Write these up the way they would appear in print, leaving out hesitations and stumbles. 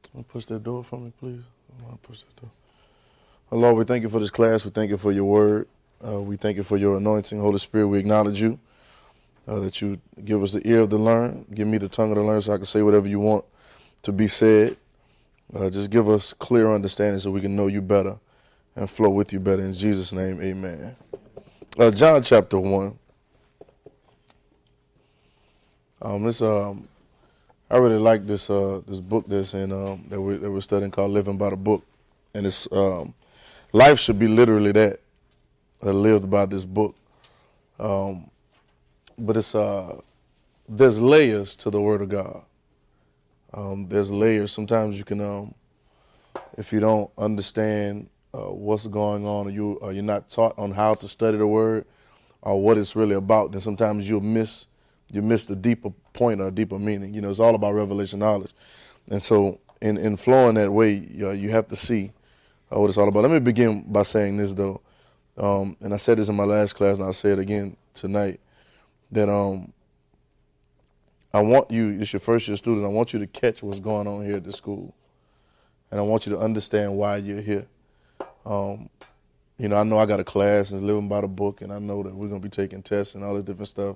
Push that door for me, please. Push that door. Oh, Lord, we thank you for this class. We thank you for your word. We thank you for your anointing. Holy Spirit, we acknowledge you, that you give us the ear of the learn. Give me the tongue of the learn so I can say whatever you want to be said. Just give us clear understanding so we can know you better and flow with you better. In Jesus' name, amen. John chapter 1. I really like this book that's in that we're studying called Living by the Book, and it's life should be literally that, lived by this book. But it's there's layers to the Word of God. There's layers. Sometimes you can, if you don't understand what's going on, or you're not taught on how to study the Word or what it's really about, then sometimes you'll miss the deeper point or deeper meaning. You know, it's all about revelation knowledge. And so in flowing that way, you have to see what it's all about. Let me begin by saying this, though. And I said this in my last class, and I'll say it again tonight, that I want you, it's your first year students, I want you to catch what's going on here at the school. And I want you to understand why you're here. You know, I know I got a class and it's living by the book, and I know that we're going to be taking tests and all this different stuff.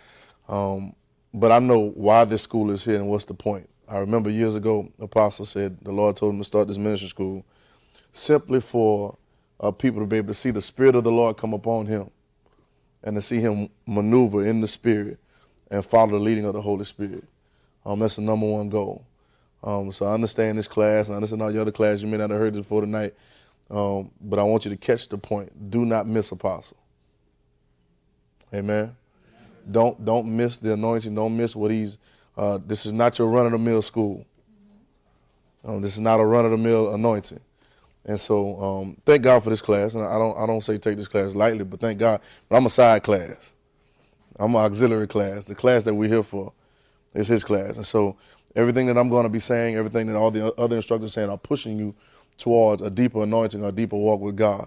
But I know why this school is here and what's the point. I remember years ago, Apostle said the Lord told him to start this ministry school simply for people to be able to see the Spirit of the Lord come upon him and to see him maneuver in the Spirit and follow the leading of the Holy Spirit. That's the number one goal. So I understand this class, and I understand all your other classes. You may not have heard this before tonight, but I want you to catch the point. Do not miss Apostle. Amen. Don't miss the anointing. Don't miss what he's. This is not your run-of-the-mill school. This is not a run-of-the-mill anointing. And so thank God for this class. And I don't say take this class lightly, but thank God. But I'm a side class. I'm an auxiliary class. The class that we're here for is his class. And so everything that I'm going to be saying, everything that all the other instructors are saying, are pushing you towards a deeper anointing, a deeper walk with God.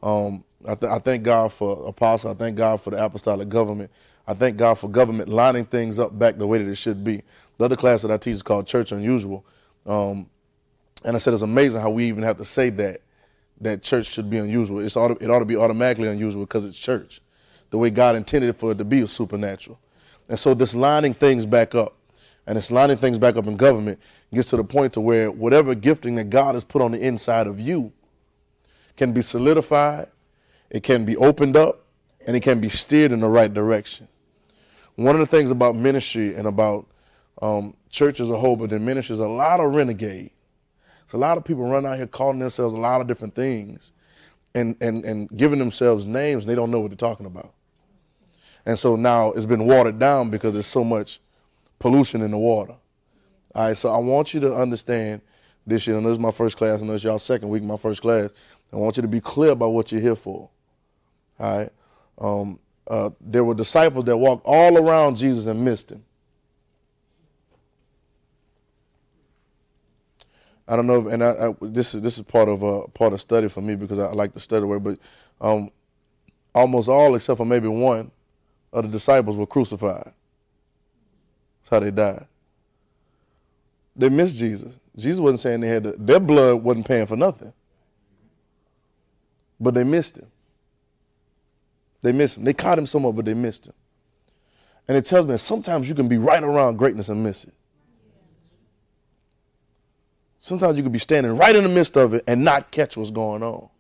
I thank God for Apostle. I thank God for the apostolic government. I thank God for government lining things up back the way that it should be. The other class that I teach is called Church Unusual. And I said it's amazing how we even have to say that church should be unusual. It ought to be automatically unusual because it's church. The way God intended it for it to be is supernatural. And so this lining things back up, and this lining things back up in government gets to the point to where whatever gifting that God has put on the inside of you can be solidified, it can be opened up, and it can be steered in the right direction. One of the things about ministry and about church as a whole, but in ministry, is a lot of renegade. It's a lot of people run out here calling themselves a lot of different things and giving themselves names, and they don't know what they're talking about. And so now it's been watered down because there's so much pollution in the water. All right, so I want you to understand this year, and this is my first class, and this is y'all second week, my first class. I want you to be clear about what you're here for. All right. There were disciples that walked all around Jesus and missed him. I don't know, and this is part of study for me because I like to study the word. But almost all, except for maybe one, of the disciples were crucified. That's how they died. They missed Jesus. Jesus wasn't saying they had their blood wasn't paying for nothing, but they missed him. They missed him. They caught him somewhat, but they missed him. And it tells me that sometimes you can be right around greatness and miss it. Sometimes you can be standing right in the midst of it and not catch what's going on.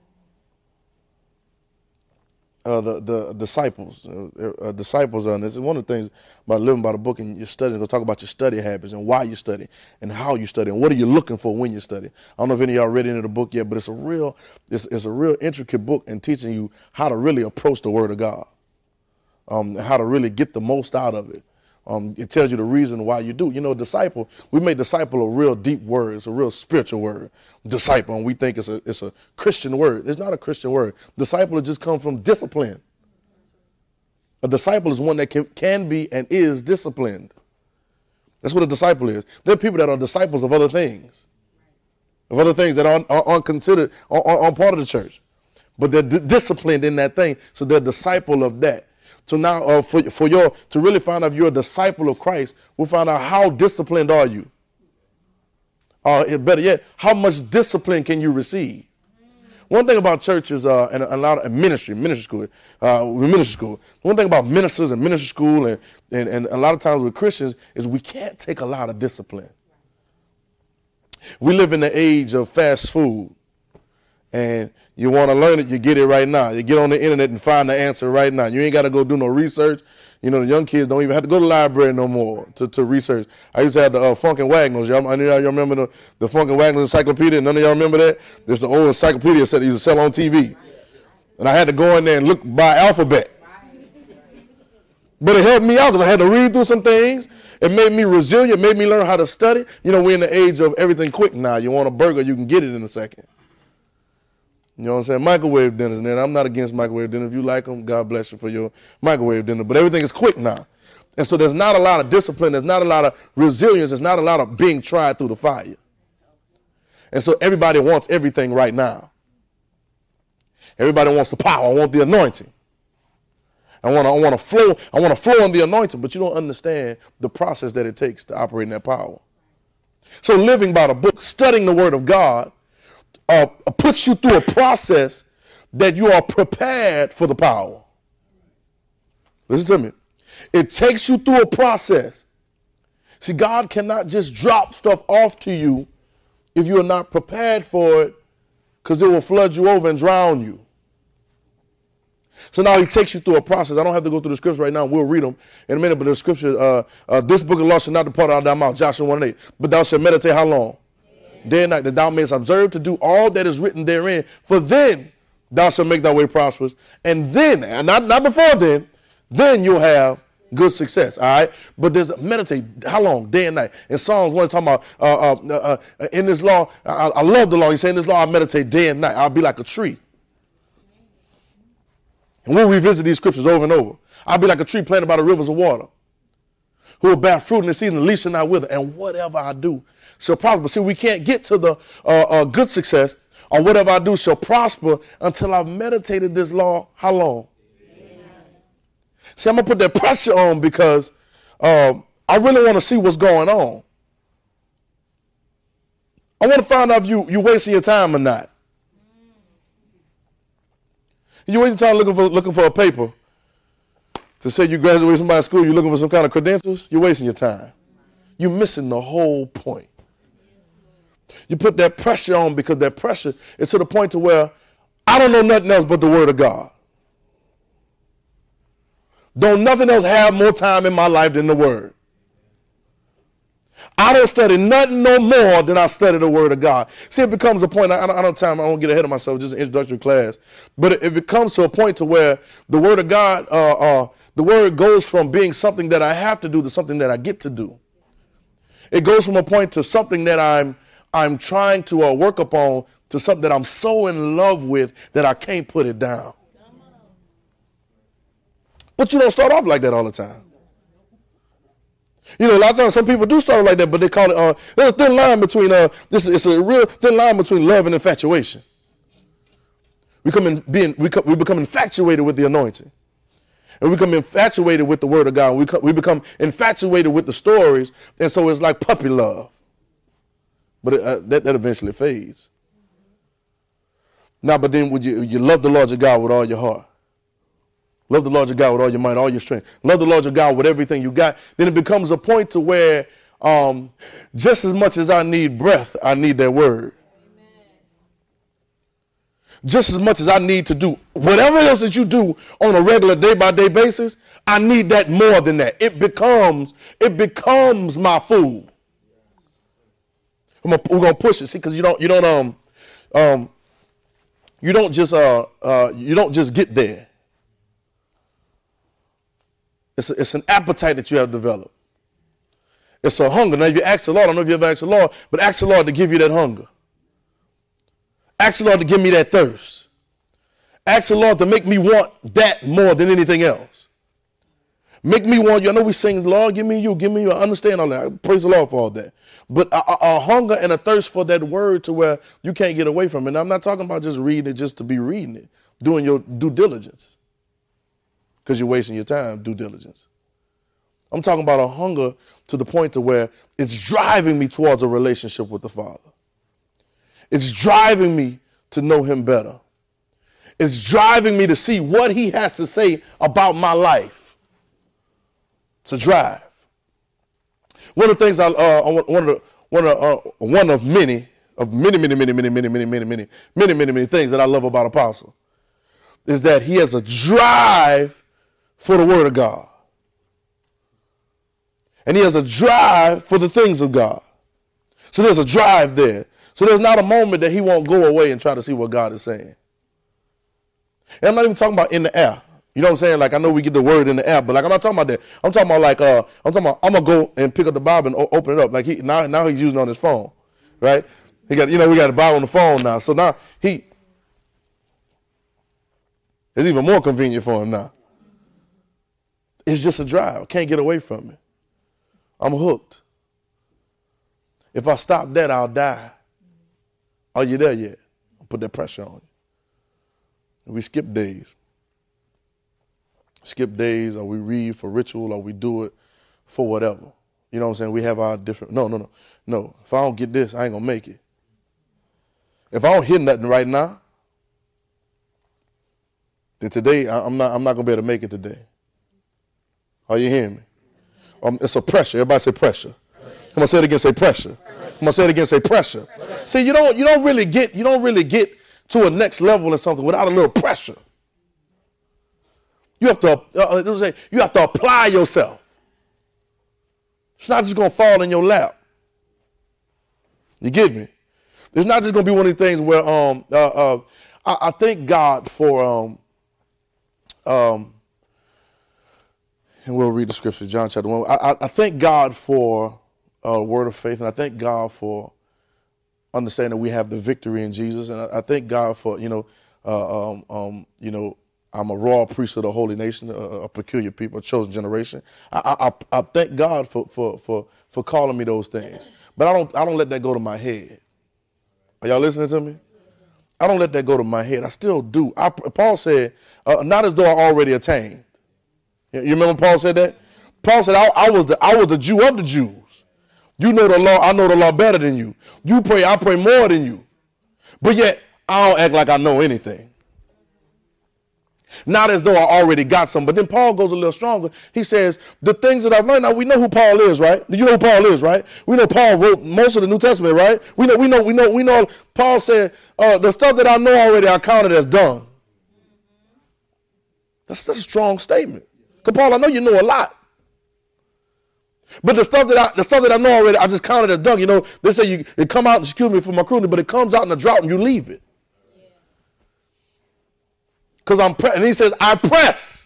The disciples, and this is one of the things about living by the book and your studying. Let's talk about your study habits and why you study and how you study and what are you looking for when you study. I don't know if any of y'all read into the book yet, but it's a real intricate book in teaching you how to really approach the Word of God, how to really get the most out of it. It tells you the reason why you do. You know, disciple, we make disciple a real deep word. It's a real spiritual word, disciple, and we think it's a Christian word. It's not a Christian word. Disciple just comes from discipline. A disciple is one that can be and is disciplined. That's what a disciple is. There are people that are disciples of other things that aren't considered, aren't part of the church. But they're disciplined in that thing, so they're a disciple of that. So now to really find out if you're a disciple of Christ, we'll find out how disciplined are you. Better yet, how much discipline can you receive? One thing about church is, and a lot of ministry school. One thing about ministers and ministry school and a lot of times with Christians is we can't take a lot of discipline. We live in the age of fast food, and you want to learn it, you get it right now. You get on the internet and find the answer right now. You ain't got to go do no research. You know, the young kids don't even have to go to the library no more to research. I used to have the Funkin' Wagnalls. Y'all remember the Funkin' Wagnalls encyclopedia? None of y'all remember that? There's the old encyclopedia set that used to sell on TV. And I had to go in there and look by alphabet. But it helped me out because I had to read through some things. It made me resilient. It made me learn how to study. You know, we're in the age of everything quick now. You want a burger, you can get it in a second. You know what I'm saying? Microwave dinners. And I'm not against microwave dinner. If you like them, God bless you for your microwave dinner. But everything is quick now. And so there's not a lot of discipline. There's not a lot of resilience. There's not a lot of being tried through the fire. And so everybody wants everything right now. Everybody wants the power. I want the anointing. I want to flow in the anointing, but you don't understand the process that it takes to operate in that power. So living by the book, studying the word of God, puts you through a process that you are prepared for the power. Listen to me. It takes you through a process. See, God cannot just drop stuff off to you if you are not prepared for it, because it will flood you over and drown you. So now he takes you through a process. I don't have to go through the scriptures right now. We'll read them in a minute. But the scripture, this book of law shall not depart out of thy mouth, Joshua 1:8. But thou shalt meditate how long? Day and night, that thou mayest observe to do all that is written therein. For then thou shalt make thy way prosperous. And then, and not before then you'll have good success. All right. But there's meditate how long? Day and night. In Psalms 1, talking about in this law, I love the law. He's saying, in this law I meditate day and night. I'll be like a tree. And we'll revisit these scriptures over and over. I'll be like a tree planted by the rivers of water, who will bear fruit in the season, the leaf shall not wither. And whatever I do shall prosper. See, we can't get to the good success, or whatever I do shall prosper, until I've meditated this law. How long? Amen. See, I'm going to put that pressure on because I really want to see what's going on. I want to find out if you wasting your time or not. You wasting time looking for a paper to say you graduated from my school, you're looking for some kind of credentials, you're wasting your time. You're missing the whole point. You put that pressure on because that pressure is to the point to where I don't know nothing else but the word of God. Don't nothing else have more time in my life than the word. I don't study nothing no more than I study the word of God. See, it becomes a point, I don't have time, I won't get ahead of myself, just an introductory class. But it becomes to a point to where the word of God, the word goes from being something that I have to do to something that I get to do. It goes from a point to something that I'm trying to work upon to something that I'm so in love with that I can't put it down. But you don't start off like that all the time. You know, a lot of times some people do start like that, but they call it, there's a thin line between, it's a real thin line between love and infatuation. We become infatuated with the anointing. And we become infatuated with the word of God. We become infatuated with the stories, and so it's like puppy love. But that eventually fades. Now, but then would you love the Lord your God with all your heart? Love the Lord your God with all your might, all your strength. Love the Lord your God with everything you got. Then it becomes a point to where just as much as I need breath, I need that word. Amen. Just as much as I need to do whatever else that you do on a regular day-by-day basis, I need that more than that. It becomes my food. We're gonna push it, see, because you don't just get there. It's an appetite that you have developed. It's a hunger. Now, if you ask the Lord, I don't know if you ever asked the Lord, but ask the Lord to give you that hunger. Ask the Lord to give me that thirst. Ask the Lord to make me want that more than anything else. Make me want you. I know we sing, Lord, give me you, give me you. I understand all that. Praise the Lord for all that. But a hunger and a thirst for that word to where you can't get away from it. And I'm not talking about just reading it just to be reading it, doing your due diligence. Because you're wasting your time, due diligence. I'm talking about a hunger to the point to where it's driving me towards a relationship with the Father. It's driving me to know him better. It's driving me to see what he has to say about my life. It's a drive. One of the things one of many things that I love about Apostle is that he has a drive for the Word of God. And he has a drive for the things of God. So there's a drive there. So there's not a moment that he won't go away and try to see what God is saying. And I'm not even talking about in the air. You know what I'm saying? Like, I know we get the word in the air, but like, I'm not talking about that. I'm talking about like, I'm going to go and pick up the Bible and open it up. Like now he's using it on his phone, right? We got the Bible on the phone now. So now it's even more convenient for him now. It's just a drive. I can't get away from it. I'm hooked. If I stop that, I'll die. Are you there yet? I'll put that pressure on you. We skip days. Or we read for ritual, or we do it for whatever. You know what I'm saying? We have our different, no. If I don't get this, I ain't gonna make it. If I don't hit nothing right now, then today, I'm not gonna be able to make it today. Are you hearing me? It's a pressure. Everybody say pressure. Come on, say it again, say pressure. Come on, say it again, say pressure. See, you don't really get to a next level or something without a little pressure. You have to apply yourself. It's not just going to fall in your lap. You get me? It's not just going to be one of these things where I thank God for and we'll read the scripture, John chapter 1. I thank God for a word of faith, and I thank God for understanding that we have the victory in Jesus, and I thank God for I'm a royal priesthood, a holy nation, a peculiar people, a chosen generation. I thank God for calling me those things, but I don't let that go to my head. Are y'all listening to me? I don't let that go to my head. I still do. Paul said, not as though I already attained. You remember Paul said that? Paul said, I was the Jew of the Jews. You know the law, I know the law better than you. You pray, I pray more than you. But yet, I don't act like I know anything. Not as though I already got some. But then Paul goes a little stronger. He says, the things that I've learned. Now, we know who Paul is, right? You know who Paul is, right? We know Paul wrote most of the New Testament, right? We know. Paul said, the stuff that I know already, I counted as done. That's a strong statement. Because Paul, I know you know a lot. But the stuff that I know already, I just counted as done. You know, they say it come out, excuse me for my crudity, but it comes out in a drought and you leave it. Because and he says, I press.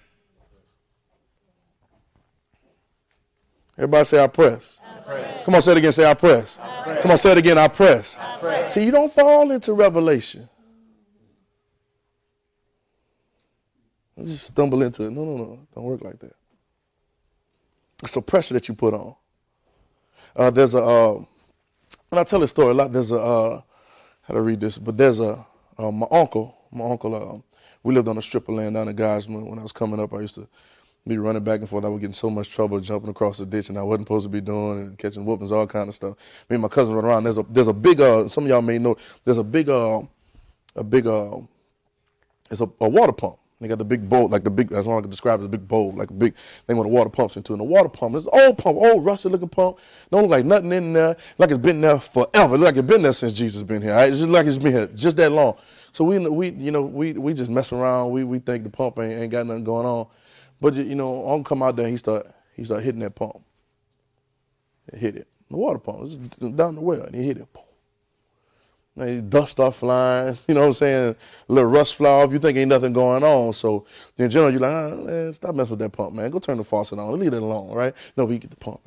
Everybody say, I press. Come on, say it again, say, I press. Come on, say it again, I press. See, you don't fall into revelation. You just stumble into it. No. Don't work like that. It's a pressure that you put on. There's and I tell this story a lot. There's how to read this, but there's my uncle, we lived on a strip of land down in Geismar. When I was coming up, I used to be running back and forth. I would get in so much trouble jumping across the ditch and I wasn't supposed to be doing, and catching whoopings, all kind of stuff. Me and my cousin run around. There's a big, some of y'all may know, there's a big, it's a water pump. They got the big bowl, like the big, that's all I can describe as a big bowl, like a big thing with the water pumps into. And the water pump, it's an old rusty looking pump. Don't look like nothing in there, like it's been there forever. It look like it's been there since Jesus been here. Right? It's just like it's been here just that long. So we just mess around. We think the pump ain't got nothing going on. But Uncle come out there and he start hitting that pump. He hit it. The water pump. It's down the well and he hit it. And dust start flying, you know what I'm saying? A little rust fly off. You think ain't nothing going on. So in general, you're like, man, stop messing with that pump, man. Go turn the faucet on. Leave it alone, right? No, we get the pump.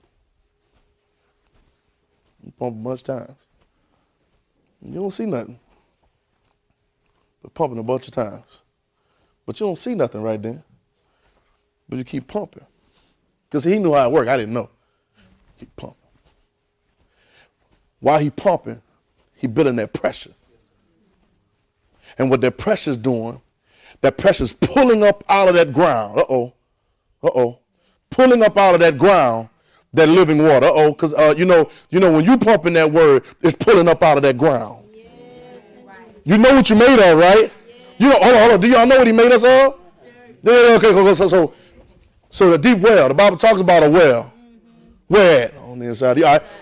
You pump a bunch of times. You don't see nothing. But pumping a bunch of times. But you don't see nothing right then. But you keep pumping. Because he knew how it worked. I didn't know. Keep pumping. While he pumping, he building that pressure. And what that pressure's doing, that pressure's pulling up out of that ground. pulling up out of that ground that living water. Uh-oh, because you know when you pumping that word, it's pulling up out of that ground. Yes. You know what you made of, right? Yes. You know, hold on. Do y'all know what he made us of? Yeah, okay, so the deep well. The Bible talks about a well. Mm-hmm. Where at? On the inside. All right.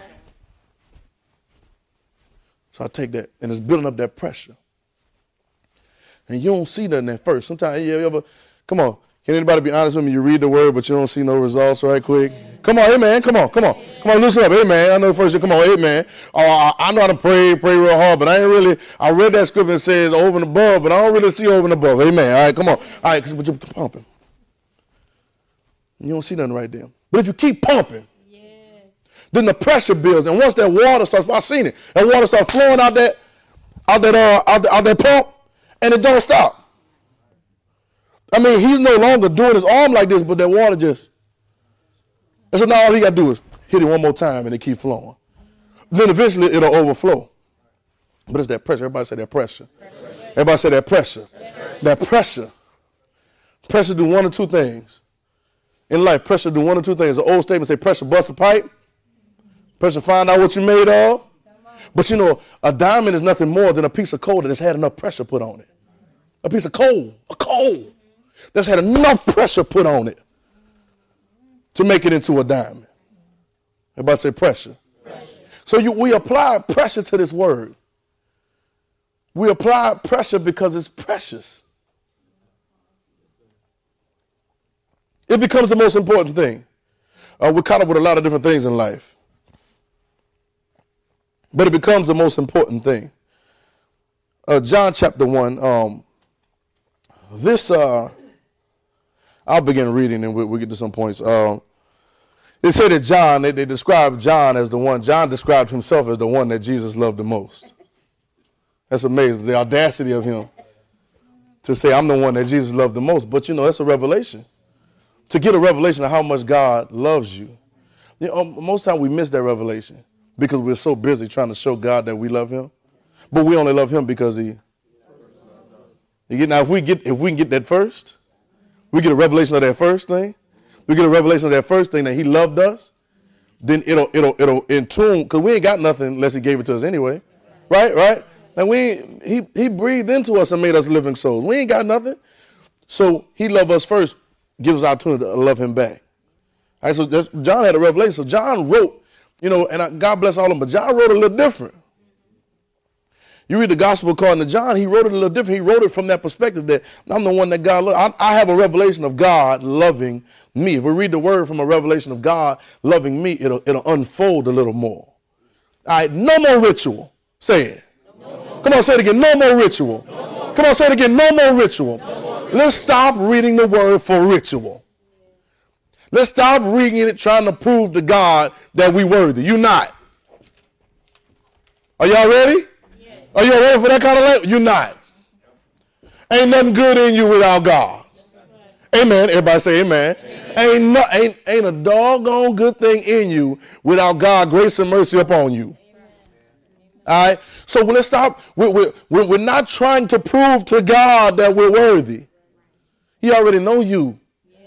So I take that, and it's building up that pressure. And you don't see nothing at first. Sometimes you ever, come on, can anybody be honest with me? You read the word, but you don't see no results right quick. Come on, hey man, come on, listen up, hey man. I know first, come on, hey man. I know how to pray real hard, but I read that scripture and said over and above, but I don't really see over and above. Amen. All right, come on. All right, but you're pumping. You don't see nothing right there. But if you keep pumping, then the pressure builds, and once that water starts, I've seen it, that water starts flowing out that pump, and it don't stop. I mean, he's no longer doing his arm like this, but that water just. And so now all he got to do is hit it one more time, and it keep flowing. Then eventually it'll overflow. But it's that pressure. Everybody say that pressure. Everybody say that pressure. That pressure. Pressure do one or two things. In life, pressure do one or two things. The old statement say pressure bust the pipe. Pressure find out what you made of. But you know, a diamond is nothing more than a piece of coal that has had enough pressure put on it. A piece of coal, that's had enough pressure put on it to make it into a diamond. Everybody say pressure. So we apply pressure to this word. We apply pressure because it's precious. It becomes the most important thing. We're caught up with a lot of different things in life. But it becomes the most important thing. John chapter 1. I'll begin reading and we'll get to some points. They say that John, they describe John as the one. John described himself as the one that Jesus loved the most. That's amazing. The audacity of him to say, I'm the one that Jesus loved the most. But, you know, that's a revelation. To get a revelation of how much God loves you. You know, most of the time we miss that revelation because we're so busy trying to show God that we love him. But we only love him because he. Now, if we can get that first, we get a revelation of that first thing. We get a revelation of that first thing that he loved us. Then it'll in tune, because we ain't got nothing unless he gave it to us anyway. Right? And he breathed into us and made us living souls. We ain't got nothing. So he loved us first, gives us opportunity to love him back. All right, so John had a revelation. So John wrote, you know, and God bless all of them, but John wrote a little different. You read the gospel according to John, he wrote it a little different. He wrote it from that perspective that I'm the one that God loves. I have a revelation of God loving me. If we read the word from a revelation of God loving me, it'll unfold a little more. All right, no more ritual. Say it. No. Come on, say it again. No more ritual. No. Come on, say it again. No more ritual. No. Let's stop reading the word for ritual. Let's stop reading it trying to prove to God that we're worthy. You're not. Are y'all ready? Are you ready for that kind of life? You're not. Ain't nothing good in you without God. Amen. Everybody say amen. Ain't a doggone good thing in you without God, grace and mercy upon you. All right. So let's stop. We're not trying to prove to God that we're worthy. He already know you.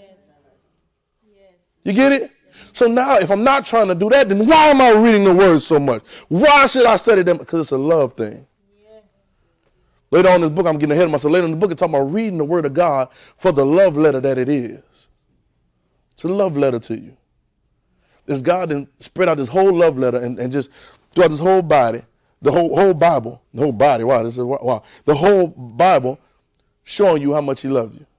You get it? So now if I'm not trying to do that, then why am I reading the word so much? Why should I study them? Because it's a love thing. Later on in this book, I'm getting ahead of myself. Later in the book, it's talking about reading the word of God for the love letter that it is. It's a love letter to you. This God then spread out this whole love letter and just throughout this whole body, the whole Bible, the whole body, wow, the whole Bible showing you how much he loved you.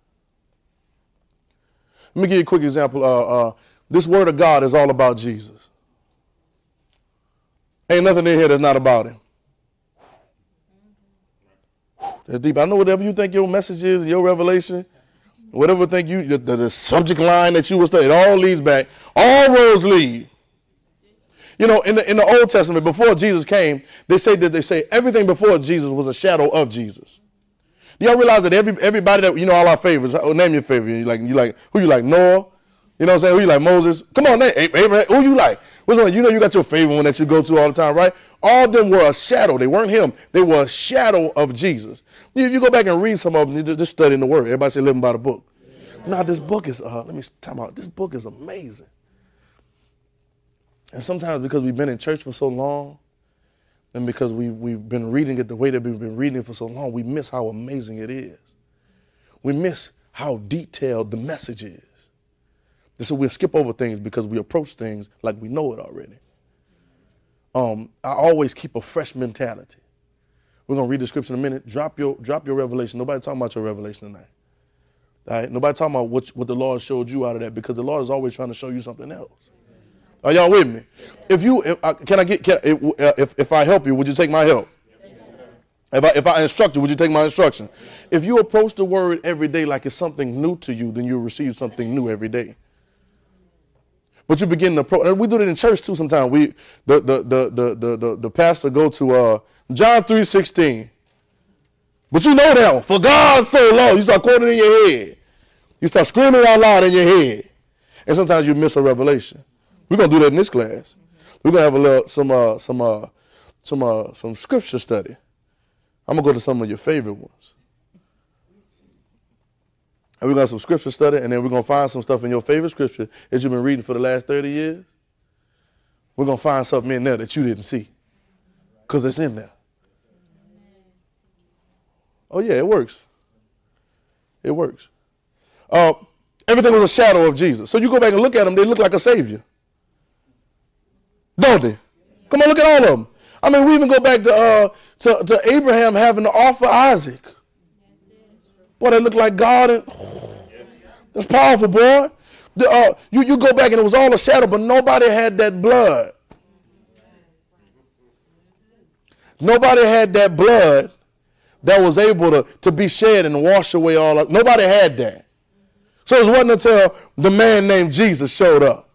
Let me give you a quick example. This word of God is all about Jesus. Ain't nothing in here that's not about him. That's deep. I know whatever you think your message is, your revelation, whatever think you, the subject line that you will study, it all leads back. All roads lead. You know, in the Old Testament, before Jesus came, they say everything before Jesus was a shadow of Jesus. Do y'all realize that everybody that, you know, all our favorites, name your favorite. You like who you like? Noah? You know what I'm saying? Who you like? Moses? Come on, Abraham. Who you like? Which one? You know you got your favorite one that you go to all the time, right? All of them were a shadow. They weren't him. They were a shadow of Jesus. You go back and read some of them, just studying the word. Everybody say living by the book. Now this book is, let me talk about, this book is amazing. And sometimes because we've been in church for so long, and because we've been reading it the way that we've been reading it for so long, we miss how amazing it is. We miss how detailed the message is. And so we'll skip over things because we approach things like we know it already. I always keep a fresh mentality. We're going to read the scripture in a minute. Drop your revelation. Nobody talking about your revelation tonight. All right? Nobody talking about what the Lord showed you out of that, because the Lord is always trying to show you something else. Are y'all with me? If I help you, would you take my help? If I instruct you, would you take my instruction? If you approach the word every day like it's something new to you, then you'll receive something new every day. But you begin to approach, and we do it in church too sometimes. The pastor go to John 3:16. But you know that one. For God so loved, you start quoting in your head. You start screaming out loud in your head. And sometimes you miss a revelation. We're gonna do that in this class. We're gonna have a little some scripture study. I'm gonna go to some of your favorite ones. And we're gonna have some scripture study, and then we're gonna find some stuff in your favorite scripture that you've been reading for the last 30 years. We're gonna find something in there that you didn't see, because it's in there. Oh yeah, it works. It works. Everything was a shadow of Jesus. So you go back and look at them, they look like a savior. Don't they? Come on, look at all of them. I mean, we even go back to Abraham having to offer Isaac. Boy, they look like God. And that's powerful, boy. You go back and it was all a shadow, but nobody had that blood. Nobody had that blood that was able to be shed and wash away all of. Nobody had that. So it wasn't until the man named Jesus showed up.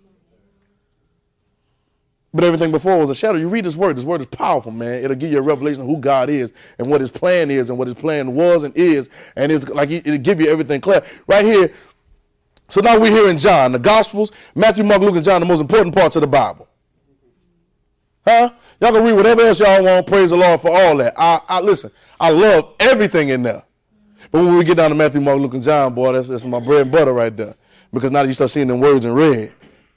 But everything before was a shadow. You read this word. This word is powerful, man. It'll give you a revelation of who God is and what his plan is and what his plan was and is. And it's like it'll give you everything clear. Right here. So now we're here in John. The Gospels, Matthew, Mark, Luke, and John, the most important parts of the Bible. Huh? Y'all can read whatever else y'all want. Praise the Lord for all that. Listen, I love everything in there. But when we get down to Matthew, Mark, Luke, and John, boy, that's my bread and butter right there. Because now that you start seeing them words in red.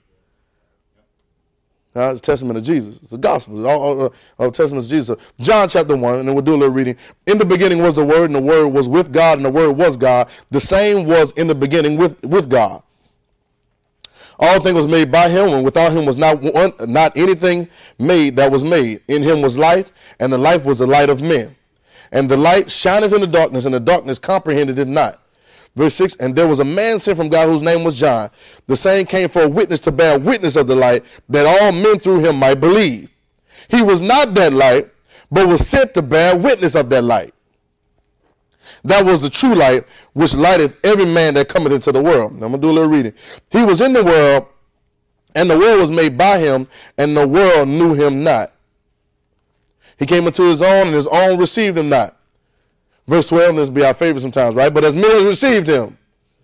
It's a testament of Jesus. It's the gospel. All testaments of Jesus. John chapter 1, and then we'll do a little reading. In the beginning was the Word, and the Word was with God, and the Word was God. The same was in the beginning with God. All things was made by him, and without him was not anything made that was made. In him was life, and the life was the light of men. And the light shineth in the darkness, and the darkness comprehended it not. Verse 6, and there was a man sent from God whose name was John. The same came for a witness to bear witness of the light, that all men through him might believe. He was not that light, but was sent to bear witness of that light. That was the true light, which lighteth every man that cometh into the world. Now I'm going to do a little reading. He was in the world, and the world was made by him, and the world knew him not. He came into his own, and his own received him not. Verse 12, this will be our favorite sometimes, right? But as many as received him.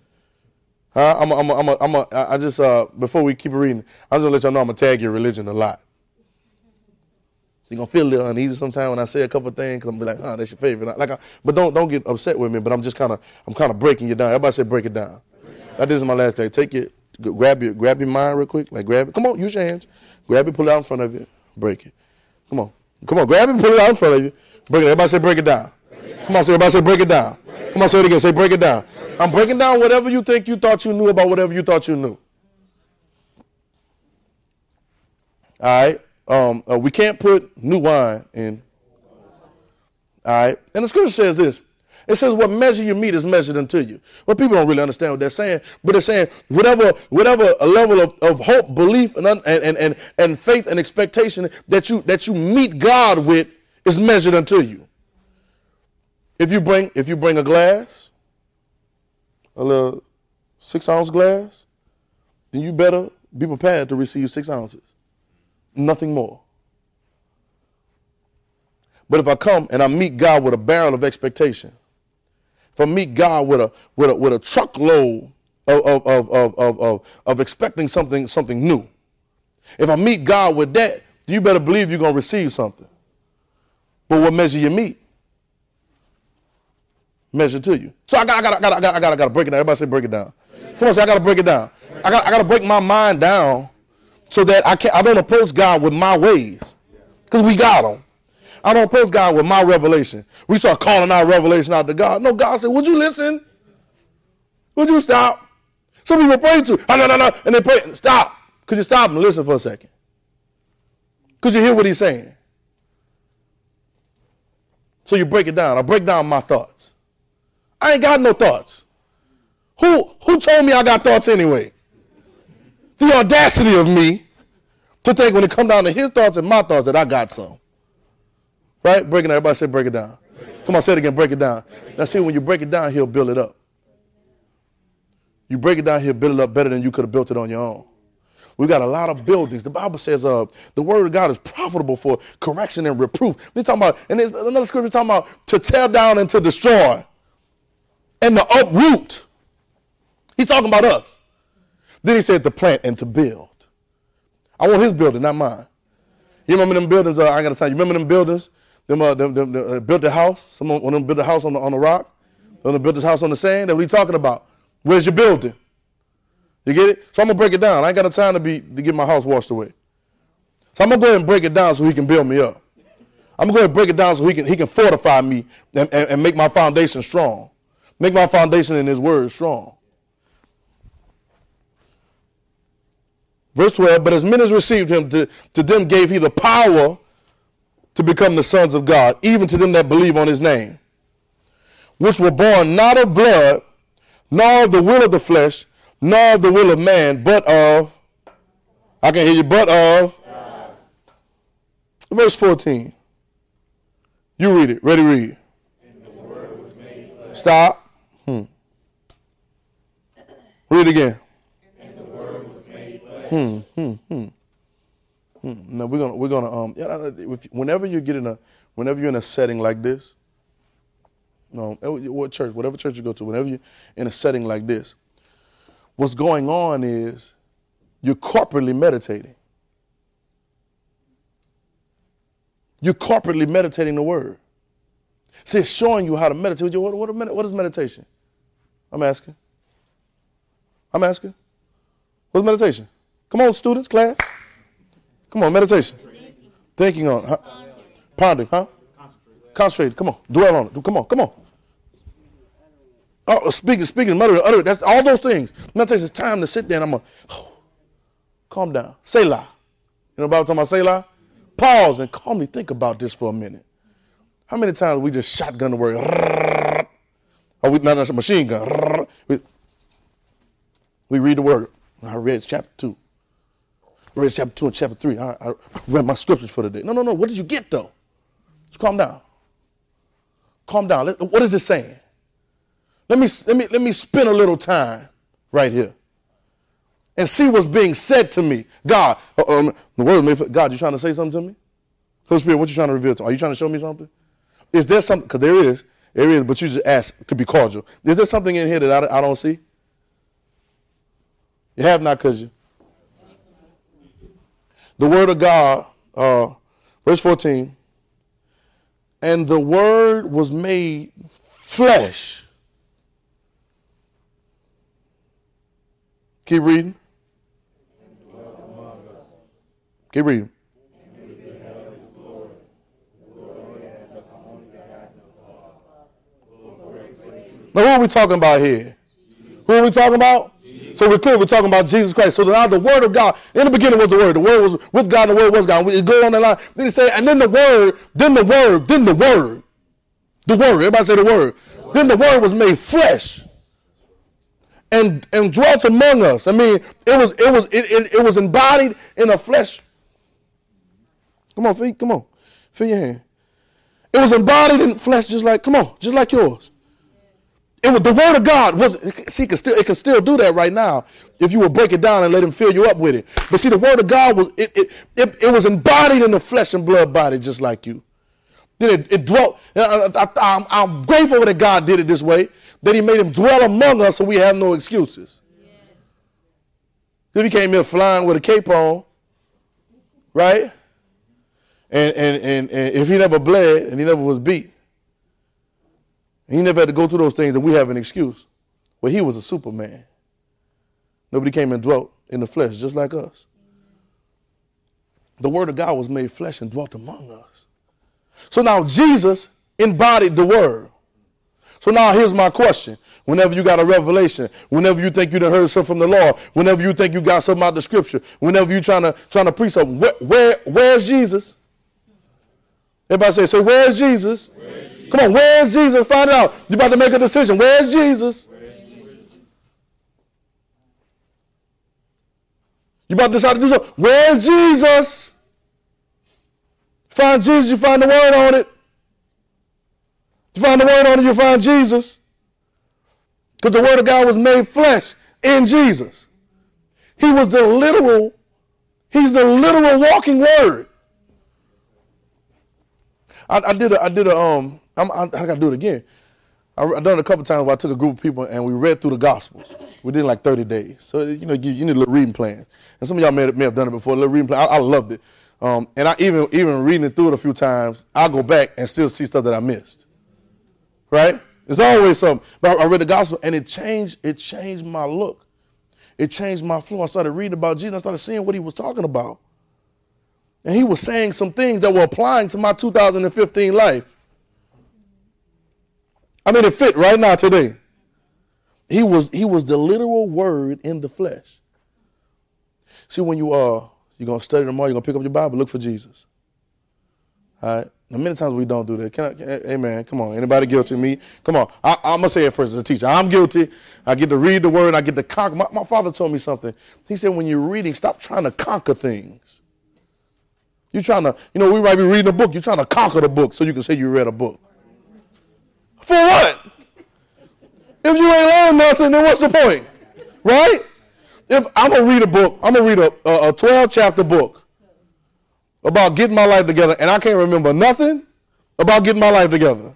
Before we keep reading, I'm just going to let y'all know I'm going to tag your religion a lot. So you're going to feel a little uneasy sometimes when I say a couple of things, because I'm going to be like, that's your favorite. But don't get upset with me, but I'm kind of breaking you down. Everybody say break it down. This is my last class. Grab your mind real quick. Grab it. Come on, use your hands. Grab it, pull it out in front of you. Break it. Come on, grab it, pull it out in front of you. Break it. Everybody say break it down. Come on, everybody say break it down. Come on, say it again. Say break it down. I'm breaking down whatever you think you thought you knew about whatever you thought you knew. All right. We can't put new wine in. All right. And the scripture says this. It says what measure you meet is measured unto you. Well, people don't really understand what they're saying, but they're saying whatever a level of hope, belief, and faith and expectation that you meet God with is measured unto you. If you bring a glass, a little 6-ounce glass, then you better be prepared to receive 6 ounces. Nothing more. But if I come and I meet God with a barrel of expectation, if I meet God with a truckload of expecting something new, if I meet God with that, you better believe you're going to receive something. But what measure you meet? measure to you. So I gotta break it down. Everybody say break it down. Come on, say I gotta break it down. I gotta break my mind down so that I don't approach God with my ways. Because we got them. I don't approach God with my revelation. We start calling our revelation out to God. No, God said, would you listen? Would you stop? Some people pray to, no, and they pray, stop. Could you stop and listen for a second? Could you hear what he's saying? So you break it down. I break down my thoughts. I ain't got no thoughts. Who told me I got thoughts anyway? The audacity of me to think when it comes down to his thoughts and my thoughts that I got some. Right? Break it down. Everybody say break it down. Come on, say it again. Break it down. Now see, when you break it down, he'll build it up. You break it down, he'll build it up better than you could have built it on your own. We got a lot of buildings. The Bible says the word of God is profitable for correction and reproof. They're talking about, and there's another scripture talking about to tear down and to destroy and to uproot. He's talking about us. Then he said to plant and to build. I want his building, not mine. You remember them buildings? I got to tell you. Remember them buildings? Them built the house. Someone one of them built a house on the rock. Someone built this house on the sand. That's what he's talking about. Where's your building? You get it? So I'm gonna break it down. I ain't got no time to get my house washed away. So I'm gonna go ahead and break it down so he can build me up. I'm gonna go ahead and break it down so he can fortify me and make my foundation strong. Make my foundation in his word strong. Verse 12, but as many as received him, to them gave he the power to become the sons of God, even to them that believe on his name, which were born not of blood, nor of the will of the flesh, nor of the will of man, but of, I can hear you, but of, God. Verse 14. You read it. Ready, read. And the word was made flesh. Stop. Read it again. And the word was made flesh. Now we're gonna whenever you're in a setting like this, what church, whatever church you go to, whenever you're in a setting like this, what's going on is you're corporately meditating. You're corporately meditating the word. See, it's showing you how to meditate. What is meditation? I'm asking. What's meditation? Come on, students, class. Come on, meditation. Thinking on, huh? Pondering, huh? Concentrating. Come on, dwell on it. Come on. Oh, speaking, muttering, uttering. That's all those things. Meditation is time to sit there and I'm going, calm down. Selah. You know about talking about Selah? Pause and calmly think about this for a minute. How many times we just shotgun the word? Or we not a machine gun. We read the word. I read chapter 2. I read chapter 2 and chapter 3. I read my scriptures for the day. No. What did you get though? Just calm down. Calm down. What is it saying? Let me spend a little time right here and see what's being said to me. God, the word made for God. You trying to say something to me? Holy Spirit, what you trying to reveal to me? Are you trying to show me something? Is there something? Because there is, but you just ask to be cordial. Is there something in here that I don't see? You have not, because you. The word of God, verse 14, and the word was made flesh. Keep reading. Keep reading. Now, who are we talking about here? Who are we talking about? So we're clear, we're talking about Jesus Christ. So now the word of God, in the beginning was the word was with God, and the word was God. We go on the line. Then he say, and then the word. The word, everybody say the word. Then the word was made flesh and dwelt among us. I mean, it was embodied in a flesh. Come on, feet, come on. Feel your hand. It was embodied in flesh just like yours. It was the word of God. It can still do that right now if you will break it down and let him fill you up with it. But see, the word of God was embodied in the flesh and blood body just like you. Then it dwelt. I'm grateful that God did it this way, that he made him dwell among us so we have no excuses. Yes. If he came here flying with a cape on, right? And if he never bled and he never was beat, And he never had to go through those things, and we have an excuse. Well, he was a Superman. Nobody came and dwelt in the flesh just like us. The word of God was made flesh and dwelt among us. So now Jesus embodied the word. So now here's my question. Whenever you got a revelation, whenever you think you done heard something from the Lord, whenever you think you got something out of the scripture, whenever you trying to preach something, where's Jesus? Everybody say, where's Jesus? Where's Jesus? Come on, where's Jesus? Find out. You're about to make a decision. Where's Jesus? You about to decide to do something. Where's Jesus? Find Jesus, you find the word on it. You find the word on it, you find Jesus. Because the word of God was made flesh in Jesus. He's the literal walking word. I gotta do it again. I done it a couple times where I took a group of people and we read through the Gospels. We did it in like 30 days. So, you need a little reading plan. And some of y'all may have done it before, a little reading plan. I loved it. And I even reading it through it a few times, I'll go back and still see stuff that I missed. Right? There's always something. But I read the Gospel and it changed my look. It changed my flow. I started reading about Jesus. I started seeing what he was talking about. And he was saying some things that were applying to my 2015 life. I mean, it fit right now today. He was the literal word in the flesh. See, when you're going to study tomorrow, you're going to pick up your Bible, look for Jesus. All right? Now, many times we don't do that. Amen. Come on. Anybody guilty? Me? Come on. I'm going to say it first as a teacher. I'm guilty. I get to read the word. I get to conquer. My father told me something. He said, when you're reading, stop trying to conquer things. You're trying to, we might be reading a book. You're trying to conquer the book so you can say you read a book. For what? If you ain't learned nothing, then what's the point? Right? If I'm going to read a book, I'm going to read a 12-chapter book about getting my life together, and I can't remember nothing about getting my life together.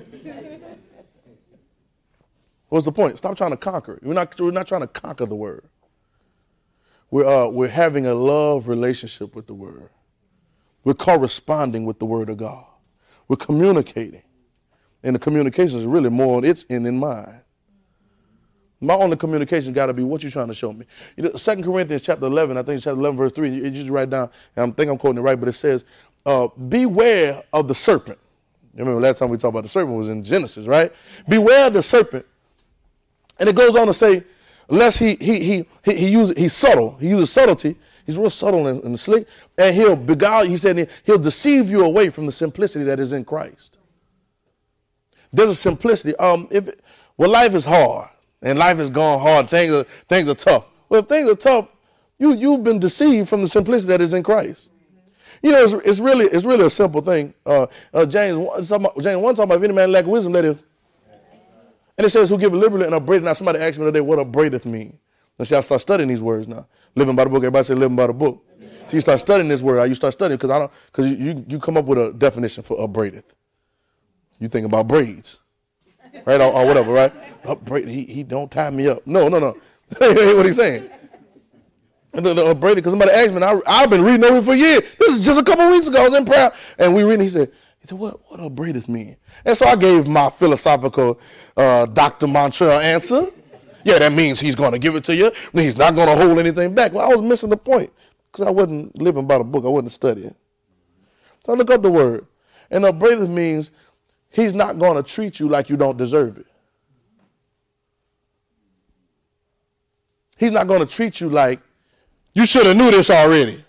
What's the point? Stop trying to conquer it. We're not trying to conquer the word. We're having a love relationship with the word. We're corresponding with the word of God. We're communicating. And the communication is really more on its end than mine. My only communication got to be what you're trying to show me. 2 Corinthians chapter 11, I think it's chapter 11, verse 3. You just write down, and I think I'm quoting it right, but it says, beware of the serpent. You remember last time we talked about the serpent was in Genesis, right? Beware of the serpent. And it goes on to say, lest he's subtle. He uses subtlety. He's real subtle and slick. And he'll beguile, he said, he'll deceive you away from the simplicity that is in Christ. There's a simplicity. Life is hard. And life has gone hard. Things are tough. Well, if things are tough, you've been deceived from the simplicity that is in Christ. It's really a simple thing. James 1 talking about if any man lack wisdom, let him. And it says, who give liberally and upbraideth. Now somebody asked me today what upbraideth mean. Let's see, I start studying these words now. Living by the book. Everybody say living by the book. So you start studying this word. You start studying because you come up with a definition for upbraideth. You think about braids. Right, or whatever, right? He don't tie me up. No. That ain't what he's saying. Brady, because somebody asked me, and I've been reading over it for years. This is just a couple weeks ago. I was in prayer, and we reading. He said, what upbraideth mean? And so I gave my philosophical Dr. Montreal answer. Yeah, that means he's going to give it to you. He's not going to hold anything back. Well, I was missing the point because I wasn't living by the book. I wasn't studying. So I look up the word, and upbraideth means he's not going to treat you like you don't deserve it. He's not going to treat you like you should have knew this already.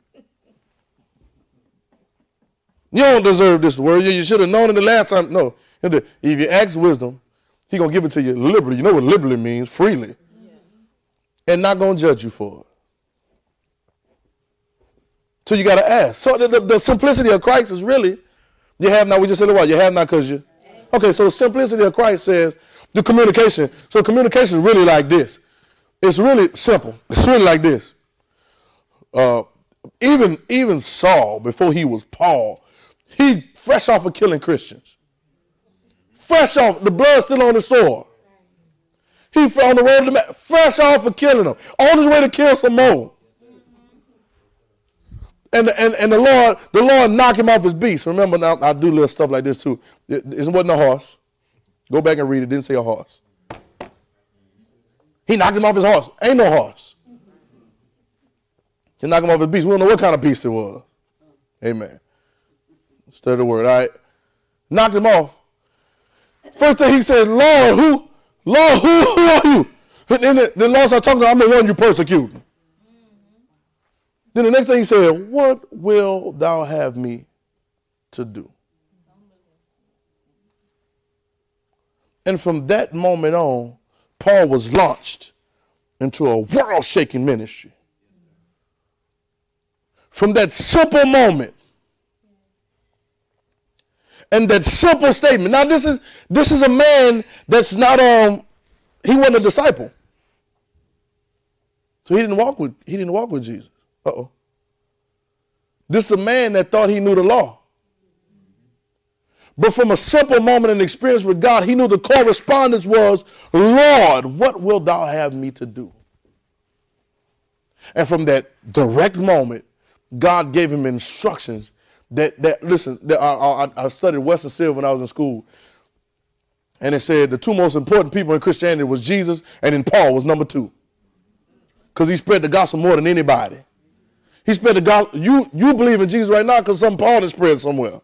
You don't deserve this word. You should have known it the last time. No. If you ask wisdom, he's going to give it to you liberally. You know what liberally means? Freely. Yeah. And not going to judge you for it. So you got to ask. So the simplicity of Christ is really, you have not, we just said it, you have not because you. Okay, so the simplicity of Christ says the communication. So communication is really like this. It's really simple. It's really like this. Even Saul, before he was Paul, he fresh off of killing Christians. Fresh off, the blood still on his sword. He on the road to fresh off of killing them. On his way to kill some more. And the Lord knocked him off his beast. Remember now, I do little stuff like this too. It wasn't a horse. Go back and read it. It didn't say a horse. He knocked him off his horse. Ain't no horse. He knocked him off his beast. We don't know what kind of beast it was. Amen. Study the word. All right. Knocked him off. First thing he said, Lord, who are you? And then the Lord started talking to him, I'm the one you persecuting. Then the next thing he said, what will thou have me to do? And from that moment on, Paul was launched into a world-shaking ministry. From that simple moment and that simple statement. Now this is a man that's not he wasn't a disciple. So he didn't walk with Jesus. Uh-oh. This is a man that thought he knew the law. But from a simple moment and experience with God, he knew the correspondence was, Lord, what wilt thou have me to do? And from that direct moment, God gave him instructions I studied Western Civ when I was in school. And it said the two most important people in Christianity was Jesus and then Paul was number 2. Because he spread the gospel more than anybody. He spread the gospel. You believe in Jesus right now because some Paul is spread somewhere.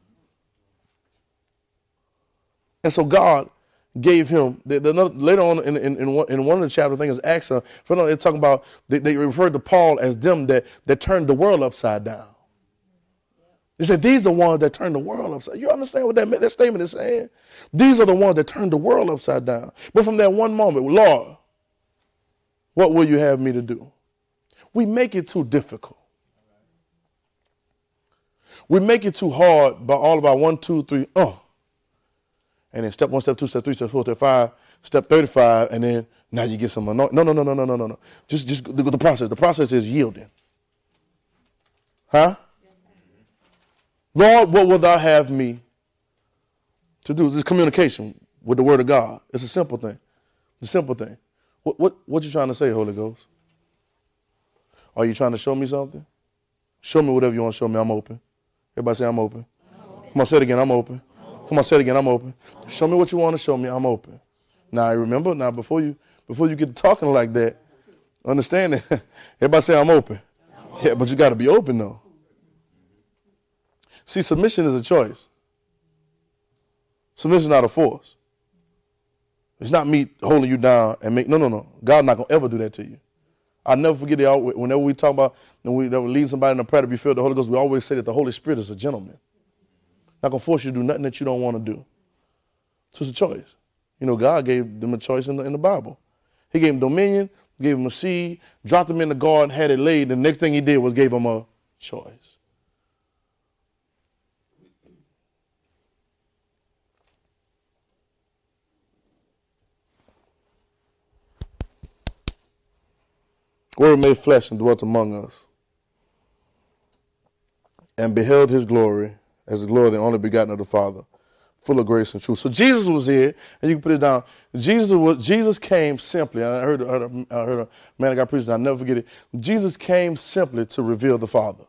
And so God gave him, later on in one of the chapters, I think it's Acts, they're talking about, they referred to Paul as them that turned the world upside down. They said, these are the ones that turned the world upside down. You understand what that statement is saying? These are the ones that turned the world upside down. But from that one moment, Lord, what will you have me to do? We make it too difficult. We make it too hard by all of our 1, 2, 3, and then step 1, step 2, step 3, step 4, step 5, step 35, and then now you get some anointing. No. Just the process. The process is yielding. Huh? Lord, what will thou have me to do? This communication with the word of God. It's a simple thing. It's a simple thing. What you trying to say, Holy Ghost? Are you trying to show me something? Show me whatever you want to show me. I'm open. Everybody say I'm open. Come on, say it again. I'm open. Come on, say it again. I'm open. Show me what you want to show me. I'm open. Now, remember, before you get to talking like that, understand that. Everybody say I'm open. Yeah, but you got to be open, though. See, submission is a choice. Submission is not a force. It's not me holding you down and no. God's not going to ever do that to you. I'll never forget it. Whenever we talk about, when we lead somebody in a prayer to be filled with the Holy Ghost, we always say that the Holy Spirit is a gentleman. Not going to force you to do nothing that you don't want to do. So it's a choice. You know, God gave them a choice in the Bible. He gave them dominion, gave them a seed, dropped them in the garden, had it laid. The next thing he did was gave them a choice. Word made flesh and dwelt among us, and beheld his glory as the glory of the only begotten of the Father, full of grace and truth. So Jesus was here, and you can put it down. Jesus came simply. I heard a man that got preached, I'll never forget it. Jesus came simply to reveal the Father.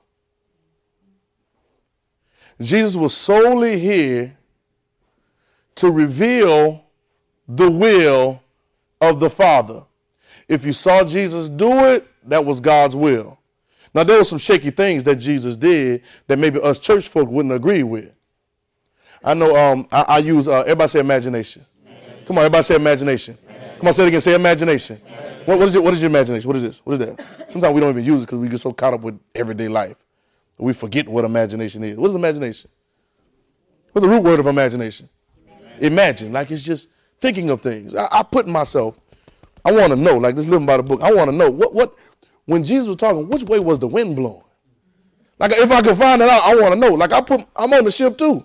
Jesus was solely here to reveal the will of the Father. If you saw Jesus do it, that was God's will. Now, there were some shaky things that Jesus did that maybe us church folk wouldn't agree with. I know I use, everybody say imagination. Come on, everybody say imagination. Come on, say it again, say imagination. What is your imagination? What is this? What is that? Sometimes we don't even use it because we get so caught up with everyday life. We forget what imagination is. What is imagination? What's the root word of imagination? Imagine, like it's just thinking of things. I put myself, I want to know, like this living by the book, I want to know what when Jesus was talking, which way was the wind blowing? Like if I can find it out, I want to know. Like I'm on the ship too.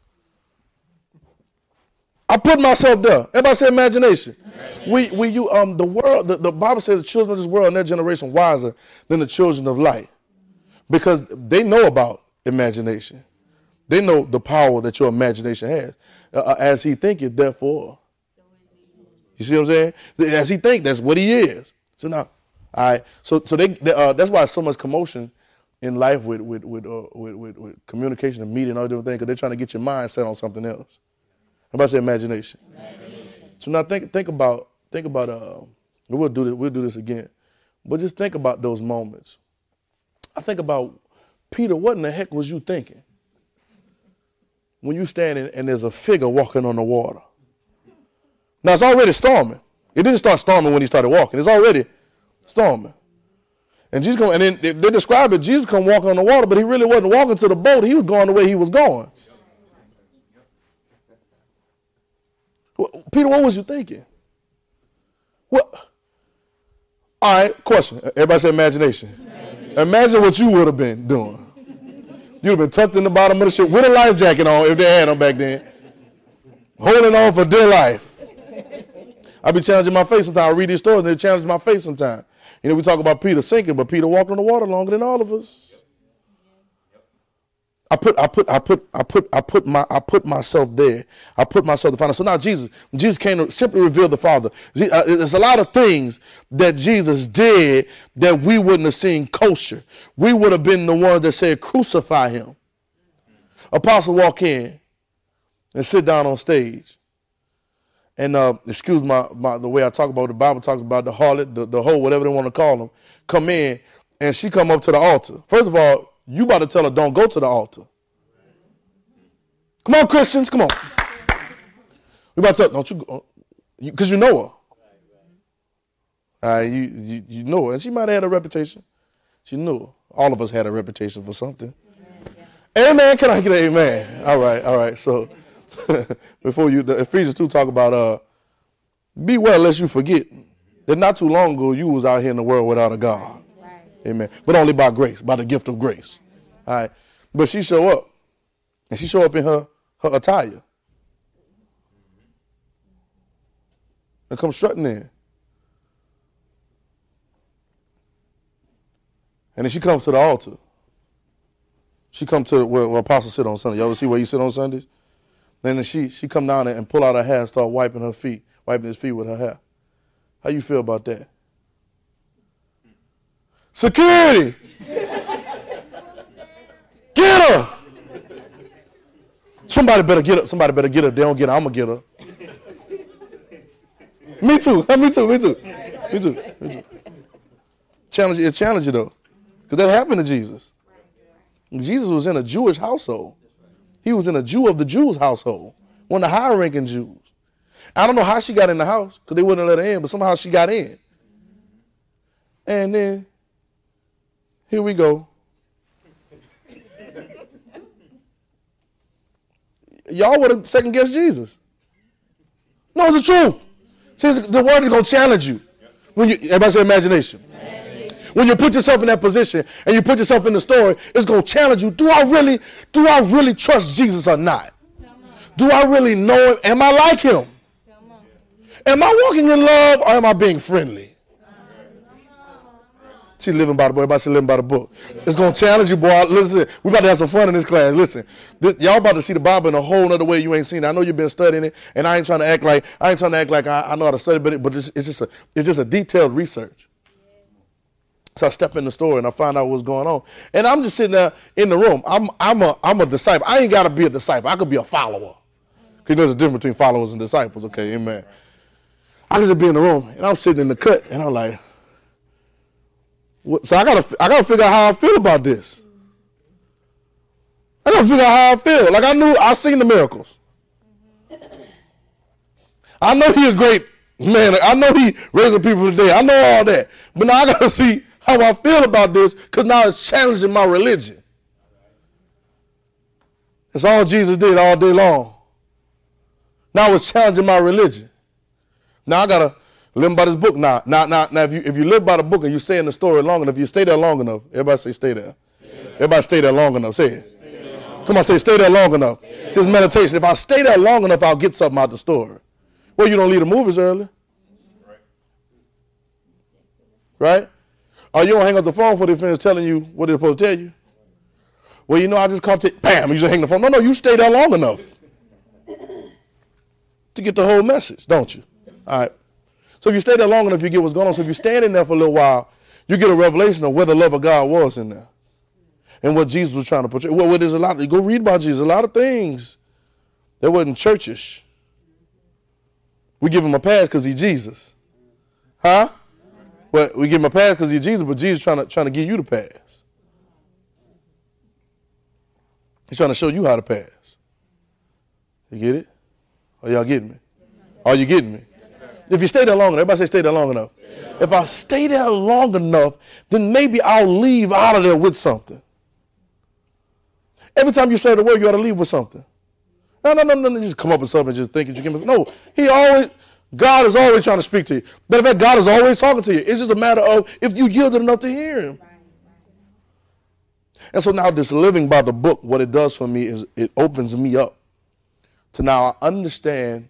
I put myself there. Everybody say imagination. The world, the Bible says the children of this world and their generation wiser than the children of light. Because they know about imagination. They know the power that your imagination has. As he thinketh, therefore. You see what I'm saying? As he think, that's what he is. So now, all right. So that's why so much commotion in life with communication and media and all different things, because they're trying to get your mind set on something else. Everybody say imagination. So now think about we'll do this again. But just think about those moments. I think about, Peter, what in the heck was you thinking when you standing and there's a figure walking on the water? Now it's already storming. It didn't start storming when he started walking. It's already storming. And Jesus come, and then they describe it, Jesus come walking on the water, but he really wasn't walking to the boat. He was going the way he was going. Peter, what was you thinking? What? All right, question. Everybody say imagination. Imagine what you would have been doing. You'd have been tucked in the bottom of the ship with a life jacket on, if they had them back then, holding on for dear life. I be challenging my faith sometimes. I read these stories and they challenge my faith sometimes. You know, we talk about Peter sinking, but Peter walked on the water longer than all of us. I put myself there. I put myself to find out. So now Jesus came to simply reveal the Father. There's a lot of things that Jesus did that we wouldn't have seen kosher. We would have been the ones that said, crucify him. Apostle walk in and sit down on stage. And excuse the way I talk about it, the Bible talks about the harlot, the hoe, whatever they want to call them, come in, and she come up to the altar. First of all, you about to tell her, don't go to the altar. Come on, Christians, come on. We about to tell her, don't you go, because you know her. You know her, and she might have had a reputation. She knew her. All of us had a reputation for something. Amen. Can I get an amen? All right. So before the Ephesians 2 talk about be well lest you forget that not too long ago you was out here in the world without a God. Right. Amen. But only by grace, by the gift of grace. All right. But she show up. And she show up in her attire. And come strutting in. And then she comes to the altar. She come to where apostles sit on Sunday. You ever see where you sit on Sundays? Then she come down there and pull out her hair and start wiping his feet with her hair. How you feel about that? Security! Get her! Somebody better get her. Somebody better get her. They don't get her. I'm going to get her. Me too. It challenge you though. Because that happened to Jesus. Jesus was in a Jewish household. He was in a Jew of the Jews household. One of the higher ranking Jews. I don't know how she got in the house because they wouldn't let her in, but somehow she got in. And then, here we go. Y'all would have second guessed Jesus. No, it's the truth. See, the word is going to challenge you. Everybody say imagination. When you put yourself in that position and you put yourself in the story, it's going to challenge you. Do I really trust Jesus or not? Do I really know him? Am I like him? Am I walking in love or am I being friendly? She's living by the book. Everybody say living by the book. It's going to challenge you, boy. Listen, we about to have some fun in this class. Listen, y'all about to see the Bible in a whole other way you ain't seen it. I know you've been studying it, and I ain't trying to act like I know how to study, but it's just a detailed research. So I step in the store and I find out what's going on. And I'm just sitting there in the room. I'm a disciple. I ain't got to be a disciple. I could be a follower. Because there's a difference between followers and disciples. Okay, amen. I can just be in the room and I'm sitting in the cut and I'm like, what? So I gotta figure out how I feel about this. I gotta figure out how I feel. Like I seen the miracles. I know he a great man. I know he raising people from the dead. I know all that. But now I gotta see how I feel about this because now it's challenging my religion. It's all Jesus did all day long. Now it's challenging my religion. Now I gotta live by this book. Now if you live by the book and you stay in the story long enough, you stay there long enough. Everybody say stay there. Everybody stay there long enough. Say it. Come on, say stay there long enough. It's just meditation. If I stay there long enough, I'll get something out the story. Well, you don't leave the movies early. Right? Or you don't hang up the phone for the finish telling you what they're supposed to tell you. Well, you know, I just called it, bam, you just hang the phone. No, you stay there long enough to get the whole message, don't you? All right. So if you stay there long enough, you get what's going on. So if you stand in there for a little while, you get a revelation of where the love of God was in there and what Jesus was trying to portray. Well, there's a lot. You go read about Jesus. A lot of things that wasn't churchish. We give him a pass because he's Jesus. Huh? Well, we give him a pass because he's Jesus, but Jesus trying to give you the pass. He's trying to show you how to pass. You get it? Are y'all getting me? Are you getting me? If you stay there long enough, everybody say stay there long enough. If I stay there long enough, then maybe I'll leave out of there with something. Every time you say the word, you ought to leave with something. No, just come up with something and just think that you can. No, God is always trying to speak to you. Matter of fact, God is always talking to you. It's just a matter of if you yielded enough to hear him. And so now this living by the book, what it does for me is it opens me up to now I understand,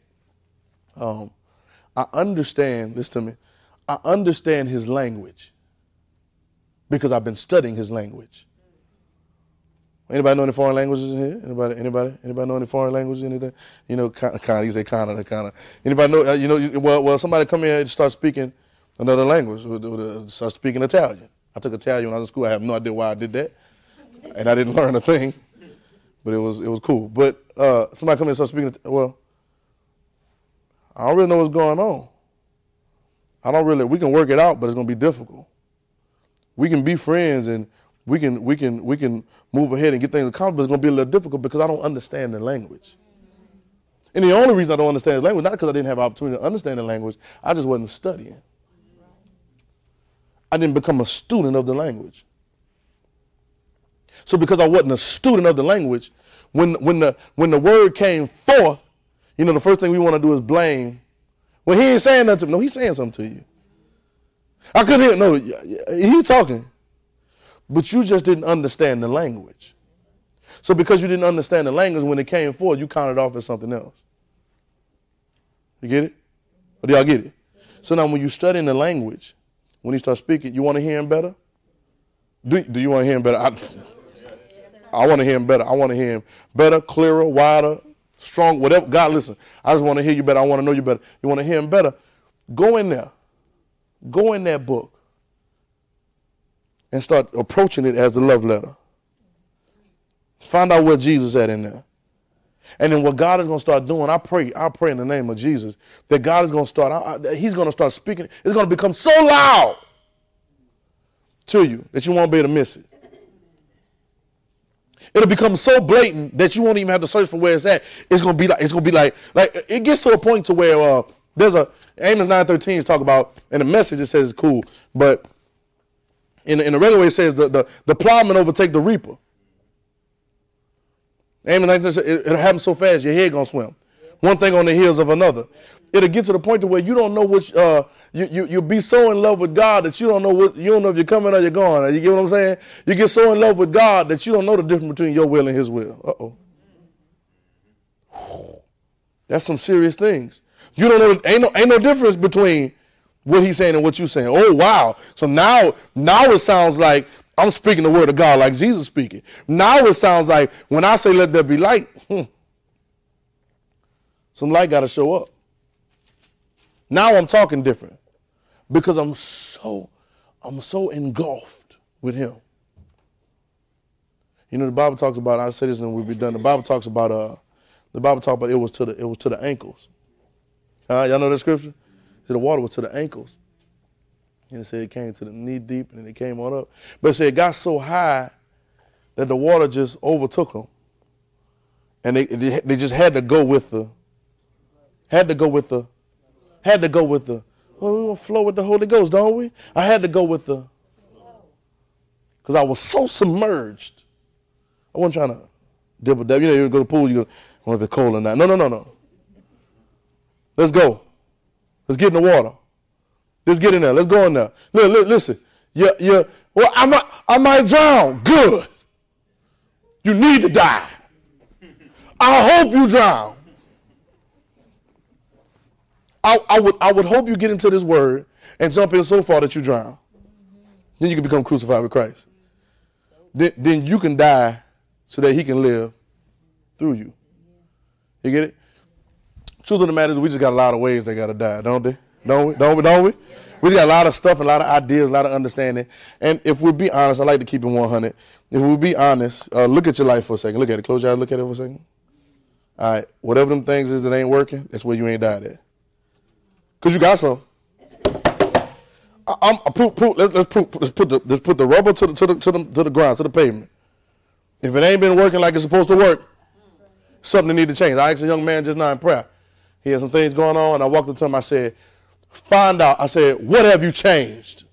listen to me, I understand his language because I've been studying his language. Anybody know any foreign languages in here? Anybody know any foreign languages? Anything? You know, kind of. You say kind of. Anybody know? Well, somebody come here and start speaking another language. Start speaking Italian. I took Italian when I was in school. I have no idea why I did that, and I didn't learn a thing, but it was cool. But somebody come here and start speaking. Well, I don't really know what's going on. We can work it out, but it's gonna be difficult. We can be friends and we can move ahead and get things accomplished, but it's gonna be a little difficult because I don't understand the language. And the only reason I don't understand the language, not because I didn't have an opportunity to understand the language, I just wasn't studying. I didn't become a student of the language. So because I wasn't a student of the language, when the word came forth, the first thing we want to do is blame. Well, he ain't saying nothing to me. No, he's saying something to you. I couldn't hear. No, he's talking. But you just didn't understand the language. So because you didn't understand the language, when it came forth, you counted it off as something else. You get it? Or do y'all get it? So now when you study the language, when he starts speaking, you want to hear him better? Do you want to hear him better? I want to hear him better. I want to hear him better, clearer, wider, strong, whatever. God, listen, I just want to hear you better. I want to know you better. You want to hear him better? Go in there. Go in that book and start approaching it as a love letter. Find out where Jesus at in there. And then what God is going to start doing, I pray in the name of Jesus, that God is going to start, he's going to start speaking. It's going to become so loud to you that you won't be able to miss it. It'll become so blatant that you won't even have to search for where it's at. It's going to be like it gets to a point to where there's Amos 9:13 talk about, in the Message it says it's cool, but in the regular way it says the plowman overtake the reaper. Amos 9:13 says it'll happen so fast your head gonna swim. One thing on the heels of another. It'll get to the point to where you don't know which you'll be so in love with God that you don't know if you're coming or you're going. You get what I'm saying? You get so in love with God that you don't know the difference between your will and his will. That's some serious things. You don't know, ain't no difference between what he's saying and what you're saying. Oh, wow. So now it sounds like I'm speaking the word of God like Jesus speaking. Now it sounds like when I say let there be light, some light got to show up. Now I'm talking different because I'm so engulfed with him. The Bible talks about, I say this and we'll be done. The Bible talks about it was to the ankles. Y'all know that scripture? The water was to the ankles. And it said it came to the knee deep and it came on up. But it said it got so high that the water just overtook them. And they just had to go with the, well, we want to flow with the Holy Ghost, don't we? I had to go with the, because I was so submerged. I wasn't trying to dibble dab. You go to the pool, you go, I wonder if it's cold or not. No. Let's go. Let's get in the water. Let's get in there. Let's go in there. Look, listen. Well, I might drown. Good. You need to die. I hope you drown. I would hope you get into this word and jump in so far that you drown. Then you can become crucified with Christ. Then you can die so that he can live through you. You get it? Truth of the matter is we just got a lot of ways they got to die, don't they? Don't we? We got a lot of stuff, a lot of ideas, a lot of understanding. And if we be honest, I like to keep it 100. If we be honest, look at your life for a second. Look at it. Close your eyes. Look at it for a second. All right. Whatever them things is that ain't working, that's where you ain't died at. Cause you got some. Let's put the rubber to the ground, to the pavement. If it ain't been working like it's supposed to work, something need to change. I asked a young man just now in prayer. He had some things going on, and I walked up to him. I said, find out. I said, what have you changed?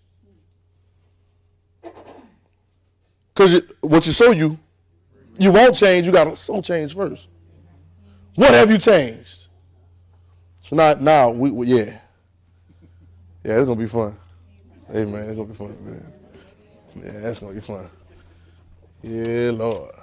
Because what you sow you won't change. You got to sow change first. What have you changed? So now yeah, it's gonna be fun. Hey man, it's gonna be fun. Man. Yeah, that's gonna be fun. Yeah, Lord.